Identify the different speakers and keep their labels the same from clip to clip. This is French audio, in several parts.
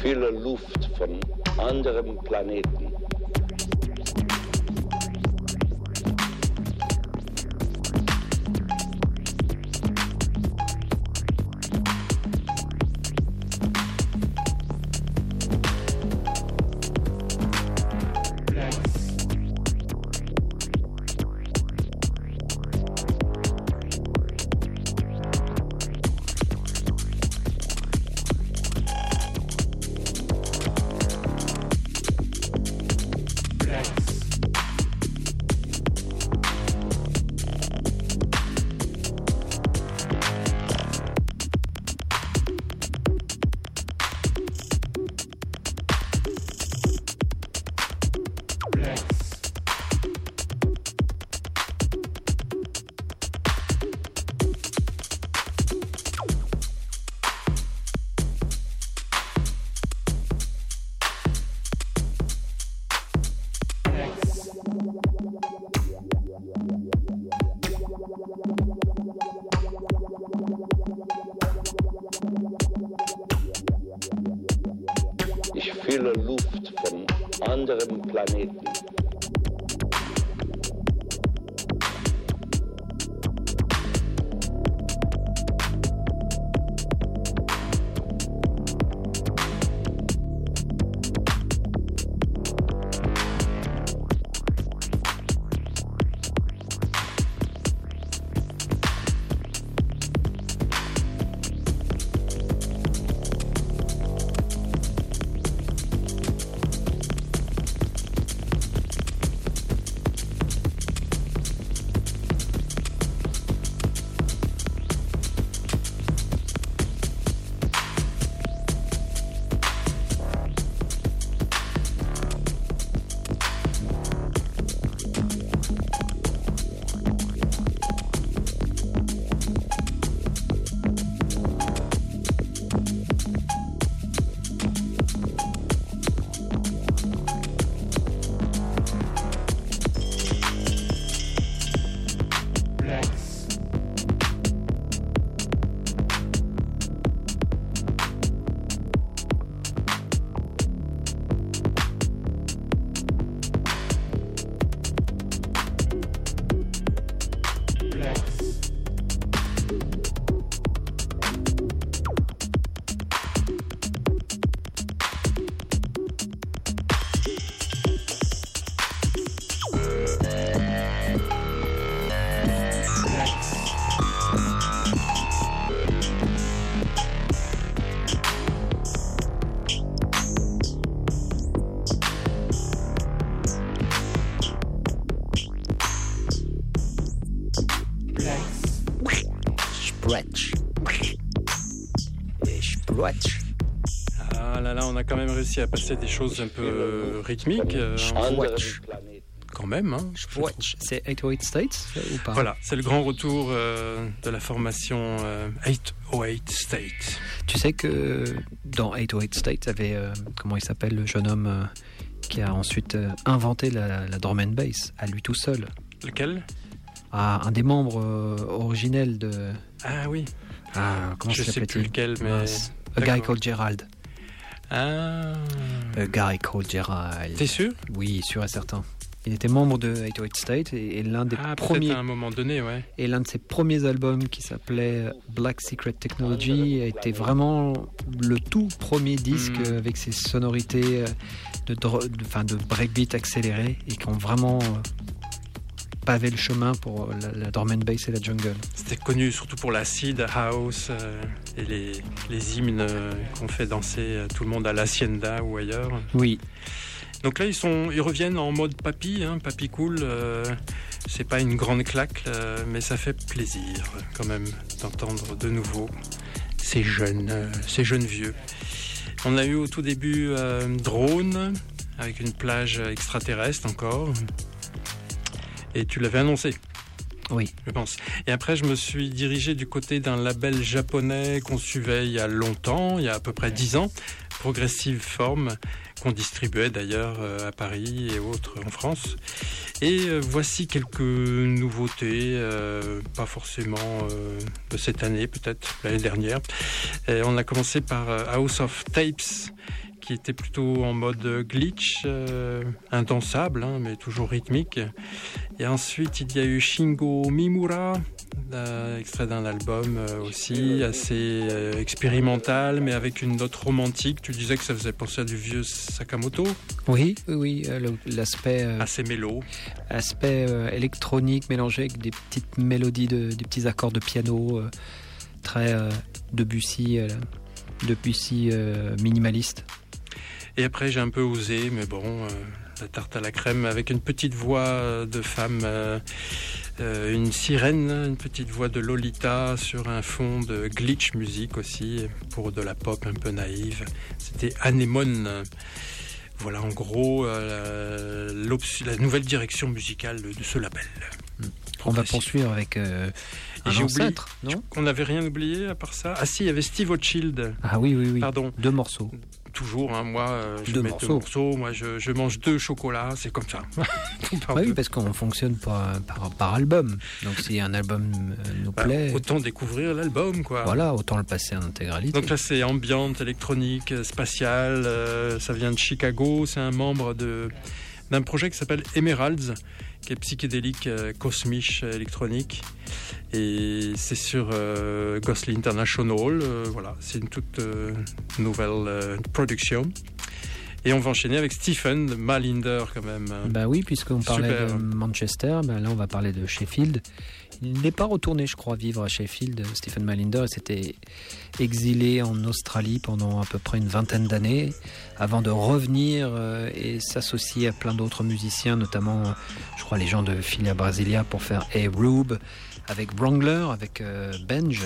Speaker 1: fühle Luft von anderem Planeten. Ich fühle Luft von anderem Planeten.
Speaker 2: Ah là là, on a quand même réussi à passer des choses un peu rythmiques. Quand même, hein.
Speaker 3: C'est 808 States ou pas?
Speaker 2: Voilà, c'est le grand retour de la formation 808 States.
Speaker 3: Tu sais que dans 808 States, il y avait, comment il s'appelle, le jeune homme qui a ensuite inventé la drum and bass à lui tout seul.
Speaker 2: Lequel?
Speaker 3: Un des membres originels de...
Speaker 2: Ah oui.
Speaker 3: Comment
Speaker 2: je sais plus lequel, mais...
Speaker 3: A Guy Called Gerald.
Speaker 2: A
Speaker 3: Guy Called Gerald.
Speaker 2: T'es sûr?
Speaker 3: Oui, sûr et certain. Il était membre de 808 State et l'un des premiers...
Speaker 2: à un moment donné, ouais.
Speaker 3: Et l'un de ses premiers albums qui s'appelait Black Secret Technology a été vraiment le tout premier disque avec ses sonorités de breakbeat accéléré et qui ont vraiment pavé le chemin pour la drum and bass et la jungle.
Speaker 2: C'était connu surtout pour l'acid house et les hymnes qu'on fait danser tout le monde à l'Hacienda ou ailleurs.
Speaker 3: Oui.
Speaker 2: Donc là, ils reviennent en mode papy, papy cool. C'est pas une grande claque, mais ça fait plaisir quand même d'entendre de nouveau ces jeunes vieux. On a eu au tout début Drone, avec une plage extraterrestre encore. Et tu l'avais annoncé.
Speaker 3: Oui.
Speaker 2: Je pense. Et après, je me suis dirigé du côté d'un label japonais qu'on suivait il y a longtemps, il y a à peu près 10 ans, Progressive Form, qu'on distribuait d'ailleurs à Paris et autres en France. Et voici quelques nouveautés, pas forcément de cette année, peut-être l'année dernière. Et on a commencé par House of Tapes, qui était plutôt en mode glitch, indansable, hein, mais toujours rythmique. Et ensuite, il y a eu Shingo Mimura, extrait d'un album aussi assez expérimental, mais avec une note romantique. Tu disais que ça faisait penser à du vieux Sakamoto.
Speaker 3: Oui, l'aspect
Speaker 2: assez mélo,
Speaker 3: aspect électronique mélangé avec des petites mélodies, des petits accords de piano très Debussy minimaliste.
Speaker 2: Et après, j'ai un peu osé, mais bon, la tarte à la crème avec une petite voix de femme, une sirène, une petite voix de Lolita sur un fond de glitch music aussi, pour de la pop un peu naïve. C'était Anémone. Voilà en gros la nouvelle direction musicale de ce label.
Speaker 3: On va poursuivre avec un ancêtre, non ?
Speaker 2: On n'avait rien oublié à part ça. Ah si, il y avait Steve O'Child.
Speaker 3: Ah oui.
Speaker 2: Pardon.
Speaker 3: 2 morceaux.
Speaker 2: Toujours, hein, moi, je
Speaker 3: 2
Speaker 2: mets
Speaker 3: morceaux.
Speaker 2: 2 morceaux. Moi, je mange 2 chocolats, c'est comme ça.
Speaker 3: Oui, parce qu'on fonctionne par album. Donc, si un album nous plaît...
Speaker 2: Autant découvrir l'album, quoi.
Speaker 3: Voilà, autant le passer en intégralité.
Speaker 2: Donc là, c'est ambiante, électronique, spatiale. Ça vient de Chicago. C'est un membre d'un projet qui s'appelle Emeralds, qui est psychédélique, cosmique, électronique. Et c'est sur Ghostly International. Voilà, c'est une toute nouvelle production. Et on va enchaîner avec Stephen Malinder quand même.
Speaker 3: Bah oui, puisqu'on parlait
Speaker 2: Super.
Speaker 3: de Manchester, là on va parler de Sheffield. Il n'est pas retourné, je crois, vivre à Sheffield. Stephen Malinder s'était exilé en Australie pendant à peu près une vingtaine d'années avant de revenir et s'associer à plein d'autres musiciens, notamment, je crois, les gens de Philia Brasilia pour faire A Rube, avec Wrangler, avec Benj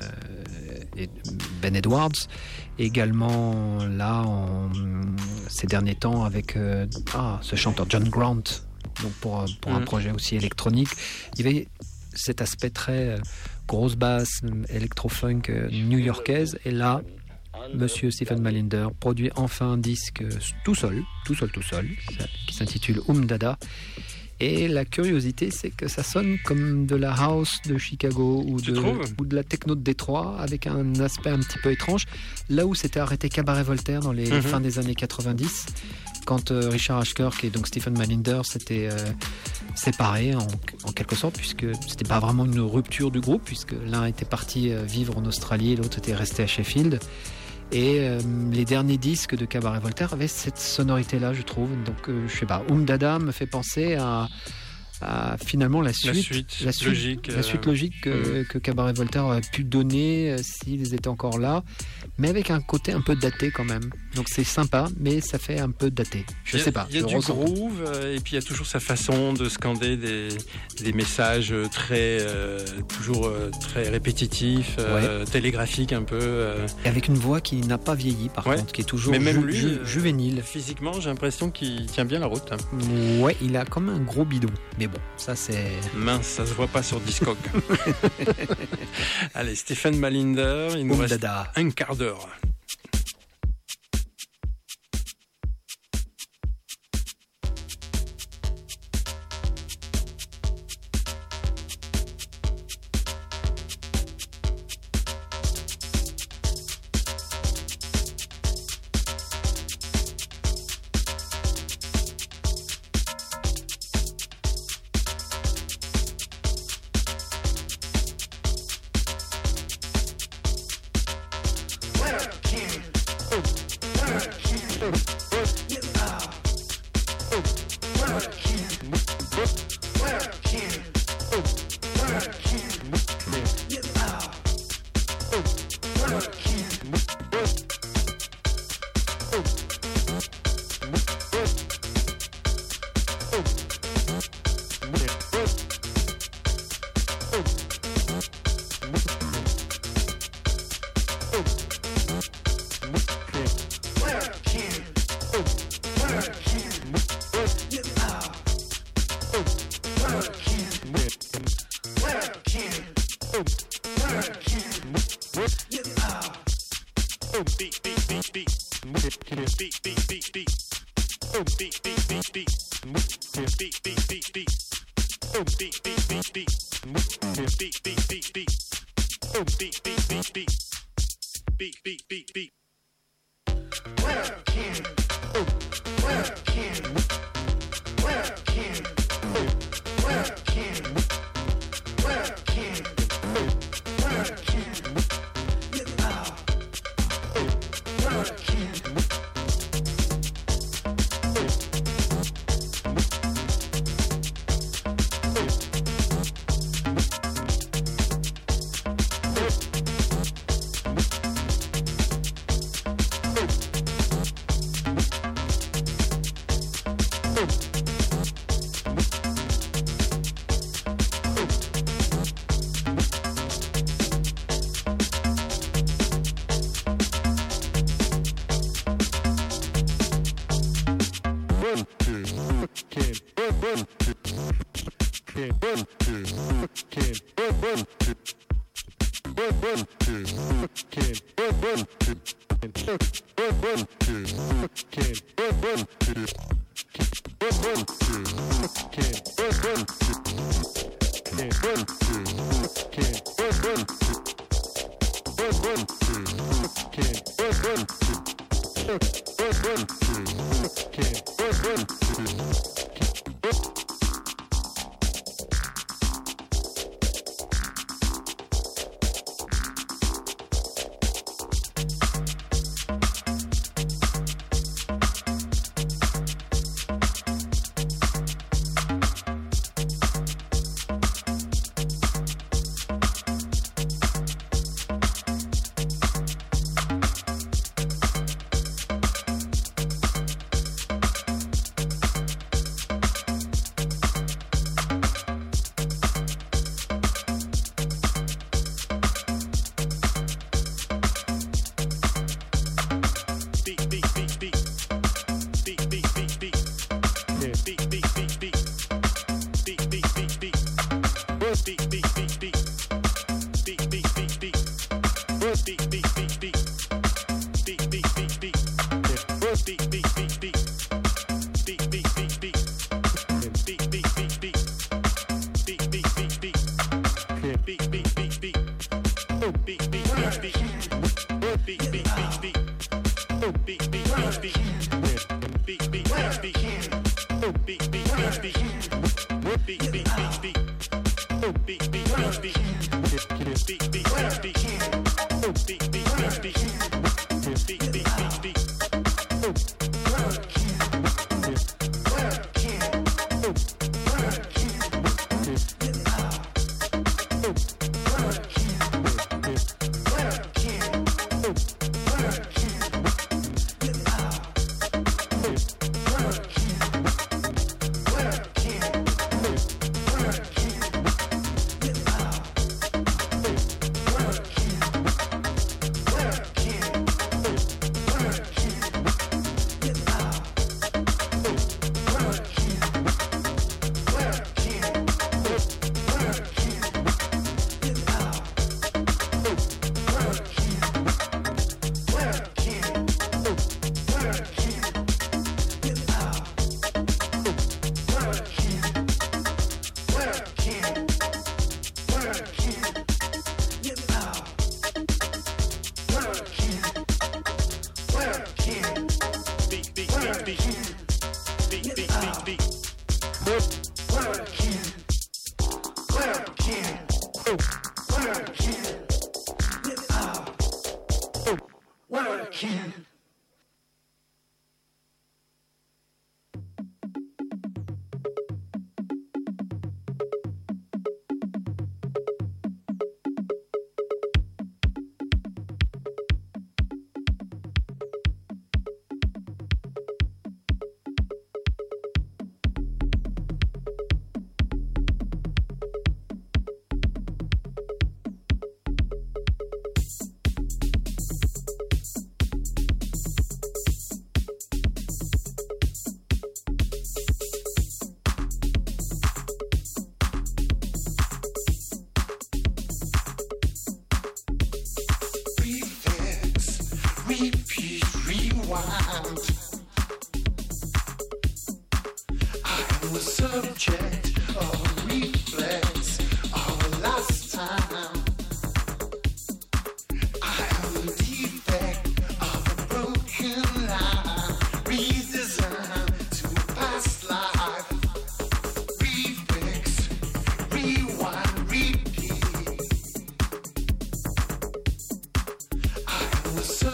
Speaker 3: et Ben Edwards. Également là, ces derniers temps, avec ce chanteur John Grant, donc pour un projet aussi électronique. Il y avait cet aspect très grosse basse, électro-funk new-yorkaise. Et là, Monsieur Stephen Malinder produit enfin un disque tout seul, qui s'intitule Dada. Et la curiosité, c'est que ça sonne comme de la house de Chicago ou de la techno de Détroit, avec un aspect un petit peu étrange. Là où s'était arrêté Cabaret Voltaire dans les fins des années 90, quand Richard Ashkirk et donc Stephen Malinder s'étaient séparés en quelque sorte, puisque c'était pas vraiment une rupture du groupe, puisque l'un était parti vivre en Australie et l'autre était resté à Sheffield. Et les derniers disques de Cabaret Voltaire avaient cette sonorité-là, je trouve. Donc, je sais pas, Dada me fait penser à finalement la suite logique que Cabaret Voltaire aurait pu donner s'ils étaient encore là, mais avec un côté un peu daté quand même. Donc c'est sympa, mais ça fait un peu daté. Je sais pas.
Speaker 2: Il y a du groove et puis il y a toujours sa façon de scander des messages toujours très répétitifs, télégraphiques un peu.
Speaker 3: Et avec une voix qui n'a pas vieilli par contre, qui est toujours juvénile.
Speaker 2: Physiquement, j'ai l'impression qu'il tient bien la route.
Speaker 3: Ouais, il a comme un gros bidon. Mais bon, ça c'est...
Speaker 2: Mince, ça se voit pas sur Discog. Allez, Stephen Malinder, il nous reste un quart d'heure.
Speaker 4: Defect of a broken life.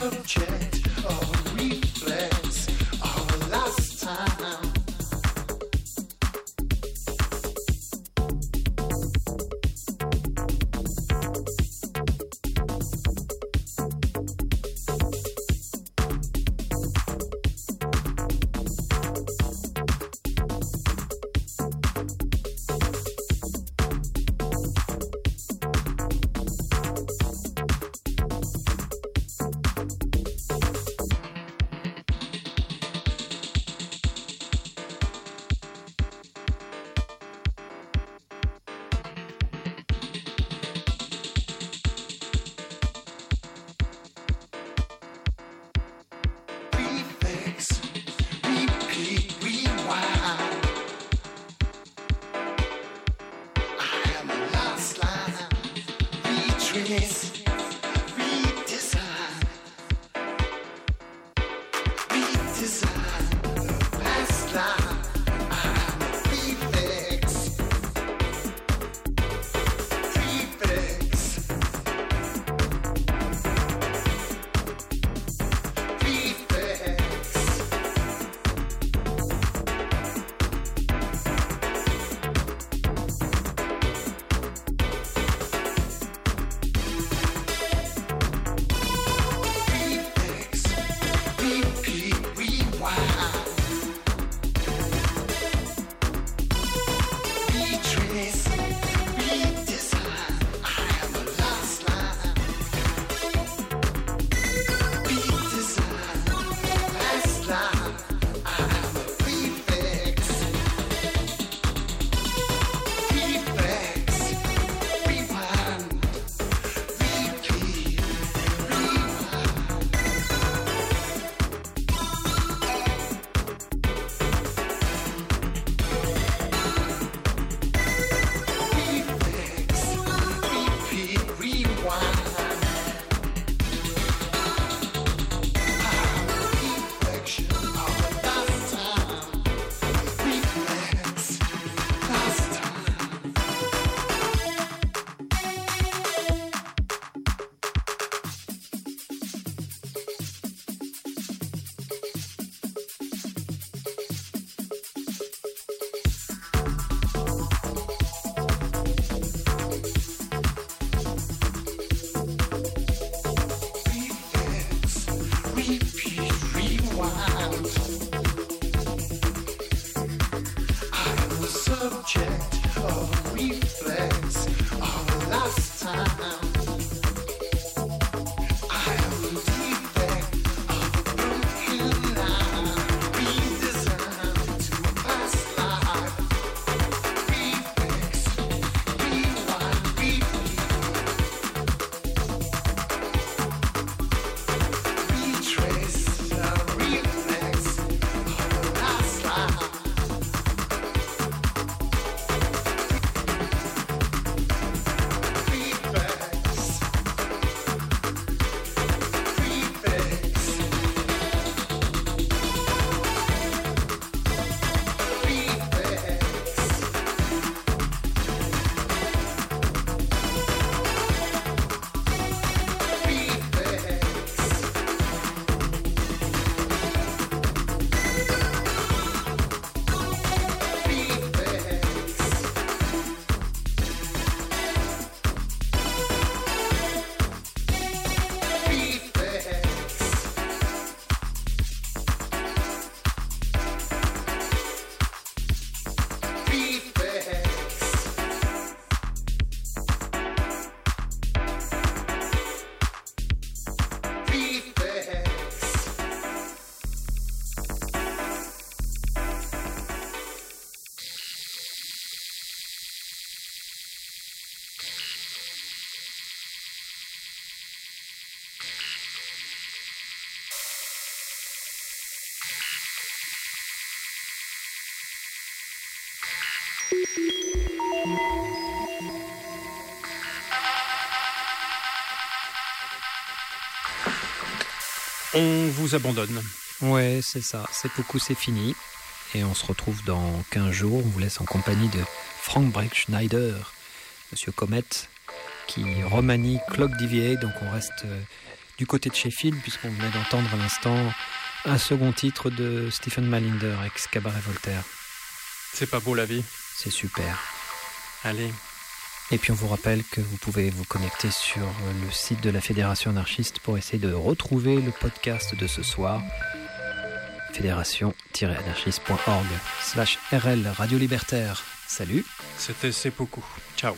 Speaker 2: On vous abandonne.
Speaker 3: Ouais, c'est ça. Seppuku, c'est fini. Et on se retrouve dans 15 jours. On vous laisse en compagnie de Frank Breckschneider, Monsieur Comet, qui remanie Clock DVA. Donc on reste du côté de Sheffield, puisqu'on venait d'entendre à l'instant un second titre de Stephen Malinder, ex-Cabaret Voltaire.
Speaker 2: C'est pas beau la vie.
Speaker 3: C'est super.
Speaker 2: Allez.
Speaker 3: Et puis on vous rappelle que vous pouvez vous connecter sur le site de la Fédération anarchiste pour essayer de retrouver le podcast de ce soir. fédération-anarchiste.org/RL Radio Libertaire. Salut.
Speaker 2: C'était Seppuku. Ciao.